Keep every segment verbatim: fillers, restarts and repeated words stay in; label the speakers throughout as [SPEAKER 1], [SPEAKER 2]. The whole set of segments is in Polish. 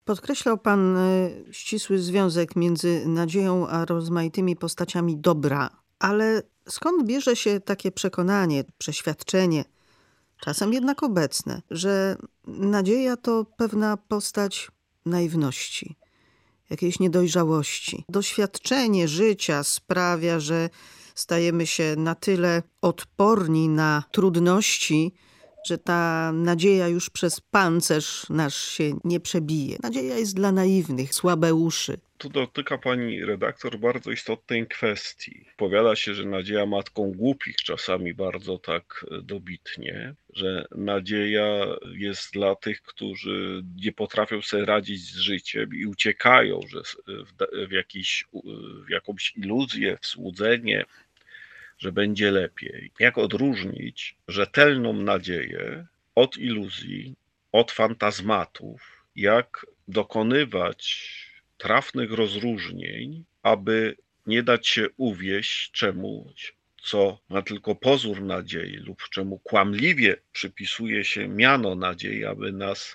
[SPEAKER 1] Podkreślał pan y, ścisły związek między nadzieją a rozmaitymi postaciami dobra, ale skąd bierze się takie przekonanie, przeświadczenie, czasem jednak obecne, że nadzieja to pewna postać naiwności, jakiejś niedojrzałości? Doświadczenie życia sprawia, że stajemy się na tyle odporni na trudności, że ta nadzieja już przez pancerz nasz się nie przebije. Nadzieja jest dla naiwnych, słabeuszy.
[SPEAKER 2] Tu dotyka pani redaktor bardzo istotnej kwestii. Powiada się, że nadzieja matką głupich, czasami bardzo tak dobitnie, że nadzieja jest dla tych, którzy nie potrafią sobie radzić z życiem i uciekają że w, w, jakiś, w jakąś iluzję, w złudzenie, że będzie lepiej. Jak odróżnić rzetelną nadzieję od iluzji, od fantazmatów? Jak dokonywać trafnych rozróżnień, aby nie dać się uwieść czemuś, co ma tylko pozór nadziei lub czemu kłamliwie przypisuje się miano nadziei, aby nas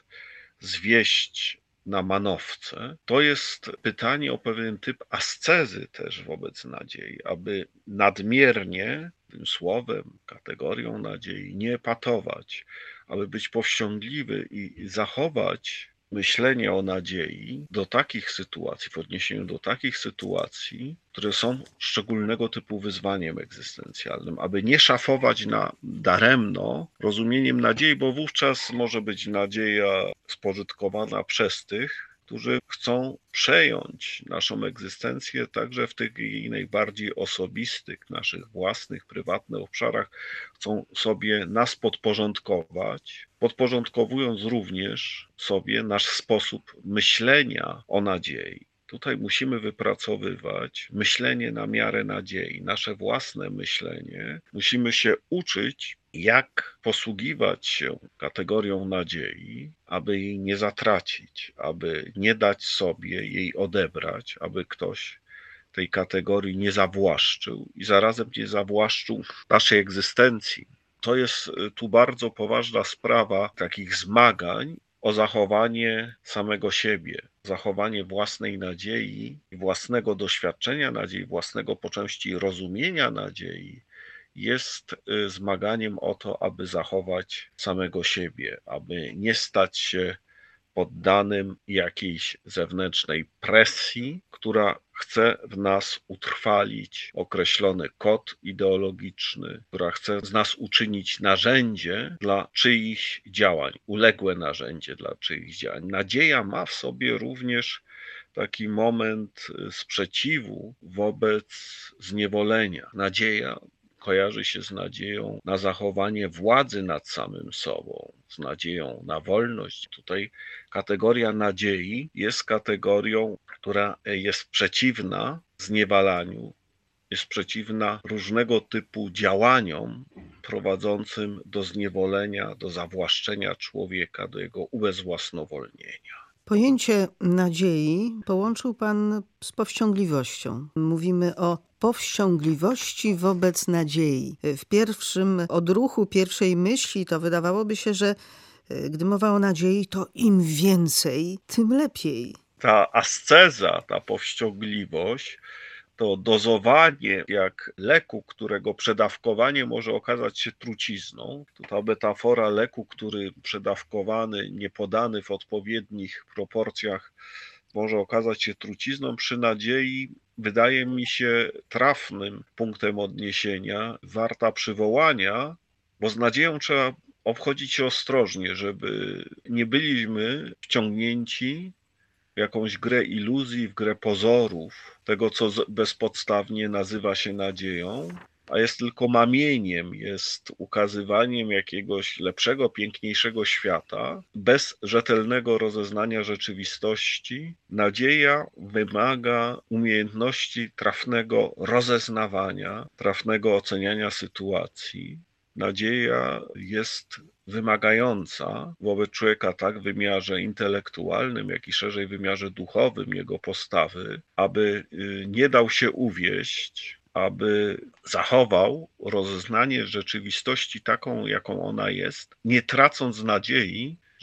[SPEAKER 2] zwieść na manowce, to jest pytanie o pewien typ ascezy też wobec nadziei, aby nadmiernie tym słowem, kategorią nadziei nie epatować, aby być powściągliwy i zachować myślenie o nadziei do takich sytuacji, w odniesieniu do takich sytuacji, które są szczególnego typu wyzwaniem egzystencjalnym, aby nie szafować na daremno rozumieniem nadziei, bo wówczas może być nadzieja spożytkowana przez tych, którzy chcą przejąć naszą egzystencję także w tych jej najbardziej osobistych, naszych własnych, prywatnych obszarach, chcą sobie nas podporządkować, podporządkowując również sobie nasz sposób myślenia o nadziei. Tutaj musimy wypracowywać myślenie na miarę nadziei, nasze własne myślenie. Musimy się uczyć, jak posługiwać się kategorią nadziei, aby jej nie zatracić, aby nie dać sobie jej odebrać, aby ktoś tej kategorii nie zawłaszczył i zarazem nie zawłaszczył naszej egzystencji. To jest tu bardzo poważna sprawa takich zmagań o zachowanie samego siebie, zachowanie własnej nadziei, własnego doświadczenia nadziei, własnego po części rozumienia nadziei jest zmaganiem o to, aby zachować samego siebie, aby nie stać się poddanym jakiejś zewnętrznej presji, która chce w nas utrwalić określony kod ideologiczny, która chce z nas uczynić narzędzie dla czyichś działań, uległe narzędzie dla czyichś działań. Nadzieja ma w sobie również taki moment sprzeciwu wobec zniewolenia. Nadzieja kojarzy się z nadzieją na zachowanie władzy nad samym sobą, z nadzieją na wolność. Tutaj kategoria nadziei jest kategorią, która jest przeciwna zniewalaniu, jest przeciwna różnego typu działaniom prowadzącym do zniewolenia, do zawłaszczenia człowieka, do jego ubezwłasnowolnienia.
[SPEAKER 1] Pojęcie nadziei połączył pan z powściągliwością. Mówimy o powściągliwości wobec nadziei. W pierwszym odruchu, pierwszej myśli to wydawałoby się, że gdy mowa o nadziei, to im więcej, tym lepiej.
[SPEAKER 2] Ta asceza, ta powściągliwość, to dozowanie jak leku, którego przedawkowanie może okazać się trucizną. To ta metafora leku, który przedawkowany, nie podany w odpowiednich proporcjach może okazać się trucizną, przy nadziei wydaje mi się trafnym punktem odniesienia, warta przywołania, bo z nadzieją trzeba obchodzić się ostrożnie, żeby nie byliśmy wciągnięci w jakąś grę iluzji, w grę pozorów, tego co bezpodstawnie nazywa się nadzieją, a jest tylko mamieniem, jest ukazywaniem jakiegoś lepszego, piękniejszego świata, bez rzetelnego rozeznania rzeczywistości. Nadzieja wymaga umiejętności trafnego rozeznawania, trafnego oceniania sytuacji. Nadzieja jest wymagająca wobec człowieka tak w wymiarze intelektualnym, jak i szerzej w wymiarze duchowym jego postawy, aby nie dał się uwieść, aby zachował rozeznanie rzeczywistości taką, jaką ona jest, nie tracąc nadziei,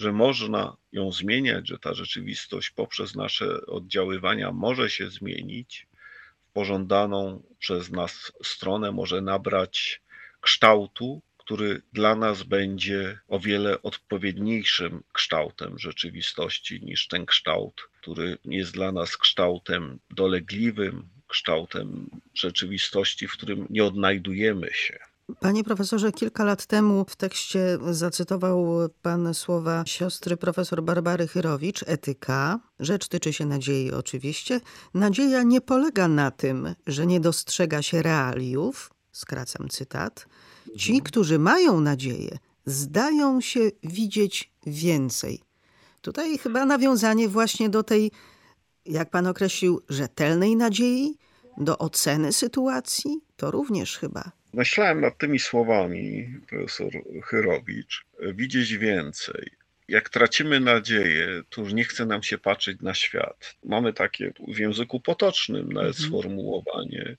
[SPEAKER 2] że można ją zmieniać, że ta rzeczywistość poprzez nasze oddziaływania może się zmienić w pożądaną przez nas stronę, może nabrać kształtu, który dla nas będzie o wiele odpowiedniejszym kształtem rzeczywistości niż ten kształt, który jest dla nas kształtem dolegliwym, kształtem rzeczywistości, w którym nie odnajdujemy się.
[SPEAKER 1] Panie profesorze, kilka lat temu w tekście zacytował pan słowa siostry profesor Barbary Chyrowicz, Etyka. Rzecz tyczy się nadziei oczywiście. Nadzieja nie polega na tym, że nie dostrzega się realiów, skracam cytat. Ci, którzy mają nadzieję, zdają się widzieć więcej. Tutaj chyba nawiązanie właśnie do tej, jak pan określił, rzetelnej nadziei, do oceny sytuacji, to również chyba.
[SPEAKER 2] Myślałem nad tymi słowami, profesor Chyrowicz, widzieć więcej. Jak tracimy nadzieję, to już nie chce nam się patrzeć na świat. Mamy takie w języku potocznym nawet
[SPEAKER 1] Mhm.
[SPEAKER 2] sformułowanie,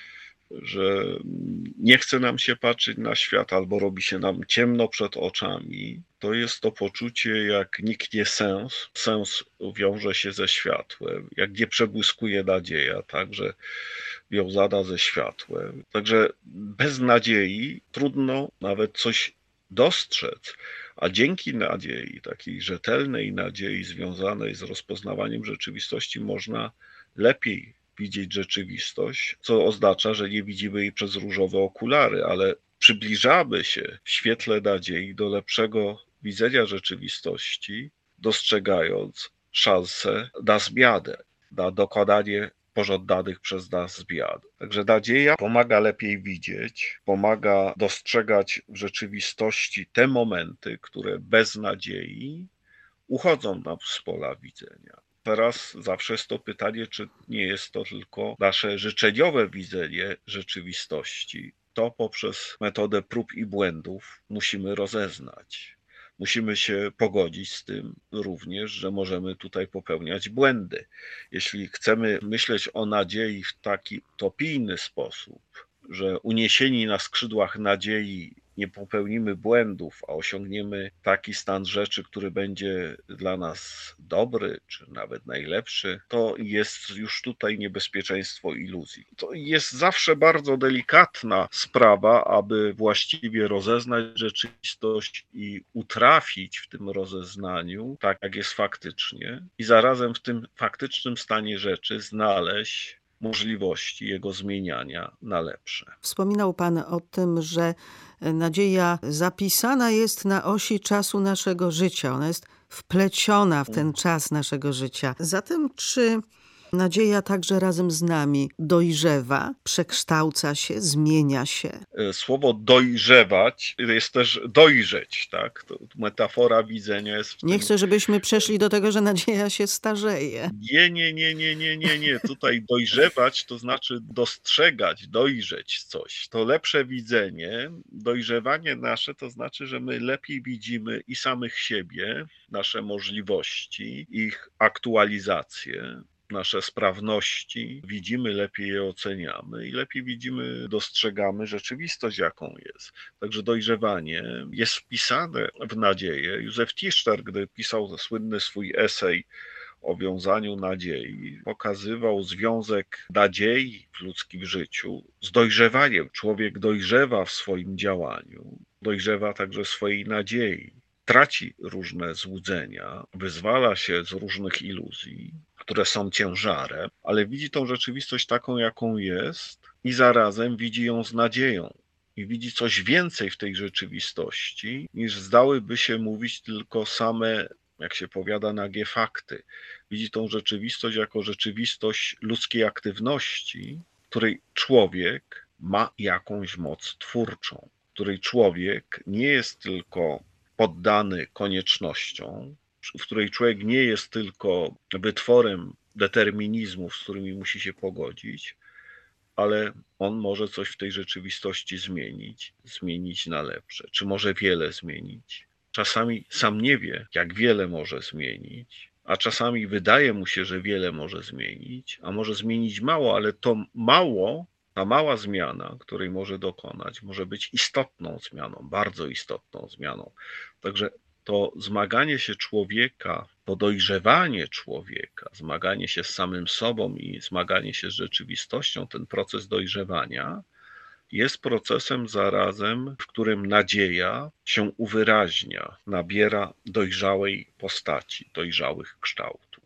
[SPEAKER 2] że nie chce nam się patrzeć na świat albo robi się nam ciemno przed oczami. To jest to poczucie, jak niknie sens. Sens wiąże się ze światłem, jak nie przebłyskuje nadzieja, także wiązana ze światłem. Także bez nadziei trudno nawet coś dostrzec, a dzięki nadziei, takiej rzetelnej nadziei związanej z rozpoznawaniem rzeczywistości, można lepiej widzieć rzeczywistość, co oznacza, że nie widzimy jej przez różowe okulary, ale przybliżamy się w świetle nadziei do lepszego widzenia rzeczywistości, dostrzegając szansę na zmianę, na dokonanie pożądanych przez nas zmian. Także nadzieja pomaga lepiej widzieć, pomaga dostrzegać w rzeczywistości te momenty, które bez nadziei uchodzą nam z pola widzenia. Teraz zawsze jest to pytanie, czy nie jest to tylko nasze życzeniowe widzenie rzeczywistości. To poprzez metodę prób i błędów musimy rozeznać. Musimy się pogodzić z tym również, że możemy tutaj popełniać błędy. Jeśli chcemy myśleć o nadziei w taki utopijny sposób, że uniesieni na skrzydłach nadziei nie popełnimy błędów, a osiągniemy taki stan rzeczy, który będzie dla nas dobry, czy nawet najlepszy, to jest już tutaj niebezpieczeństwo iluzji. To jest zawsze bardzo delikatna sprawa, aby właściwie rozeznać rzeczywistość i utrafić w tym rozeznaniu, tak jak jest faktycznie, i zarazem w tym faktycznym stanie rzeczy znaleźć możliwości jego zmieniania na lepsze.
[SPEAKER 1] Wspominał pan o tym, że nadzieja zapisana jest na osi czasu naszego życia. Ona jest wpleciona w ten czas naszego życia. Zatem czy nadzieja także razem z nami dojrzewa, przekształca się, zmienia się?
[SPEAKER 2] Słowo dojrzewać jest też dojrzeć, tak? To metafora widzenia jest w
[SPEAKER 1] Nie
[SPEAKER 2] tym...
[SPEAKER 1] chcę, żebyśmy przeszli do tego, że nadzieja się starzeje.
[SPEAKER 2] Nie, nie, nie, nie, nie, nie, nie. Tutaj dojrzewać to znaczy dostrzegać, dojrzeć coś. To lepsze widzenie, dojrzewanie nasze to znaczy, że my lepiej widzimy i samych siebie, nasze możliwości, ich aktualizację, nasze sprawności, widzimy, lepiej je oceniamy i lepiej widzimy, dostrzegamy rzeczywistość, jaką jest. Także dojrzewanie jest wpisane w nadzieję. Józef Tischler, gdy pisał słynny swój esej o wiązaniu nadziei, pokazywał związek nadziei w ludzkim życiu z dojrzewaniem. Człowiek dojrzewa w swoim działaniu, dojrzewa także w swojej nadziei. Traci różne złudzenia, wyzwala się z różnych iluzji, które są ciężarem, ale widzi tą rzeczywistość taką, jaką jest i zarazem widzi ją z nadzieją. I widzi coś więcej w tej rzeczywistości, niż zdałyby się mówić tylko same, jak się powiada, nagie fakty. Widzi tą rzeczywistość jako rzeczywistość ludzkiej aktywności, w której człowiek ma jakąś moc twórczą, w której człowiek nie jest tylko poddany koniecznościom, w której człowiek nie jest tylko wytworem determinizmów, z którymi musi się pogodzić, ale on może coś w tej rzeczywistości zmienić, zmienić na lepsze, czy może wiele zmienić. Czasami sam nie wie, jak wiele może zmienić, a czasami wydaje mu się, że wiele może zmienić, a może zmienić mało, ale to mało, ta mała zmiana, której może dokonać, może być istotną zmianą, bardzo istotną zmianą. Także to zmaganie się człowieka, to dojrzewanie człowieka, zmaganie się z samym sobą i zmaganie się z rzeczywistością, ten proces dojrzewania jest procesem zarazem, w którym nadzieja się uwyraźnia, nabiera dojrzałej postaci, dojrzałych kształtów.